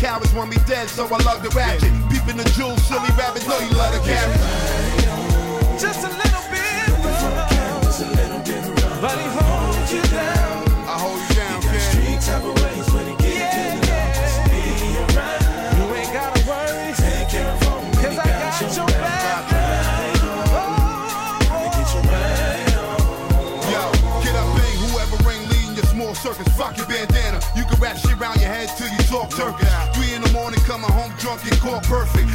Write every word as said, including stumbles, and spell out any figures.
cowards want me dead, so I love the ratchet. Peeping the jewels, silly rabbit, know you love the carrot. Just a little bit rough, just a little bit rough, but he holds you down. I hold you down, kid. Street type of ways when he get yeah, to the yeah. Just be around. You ain't gotta worry. Take care of home, cause I got, got your back. back. Right oh, oh, get you right on. Yo, get up, bang, whoever ring leading your small circus, fuck your bandana. You can wrap shit around your head till you talk turkey. Three in the morning, coming home drunk and caught perfect.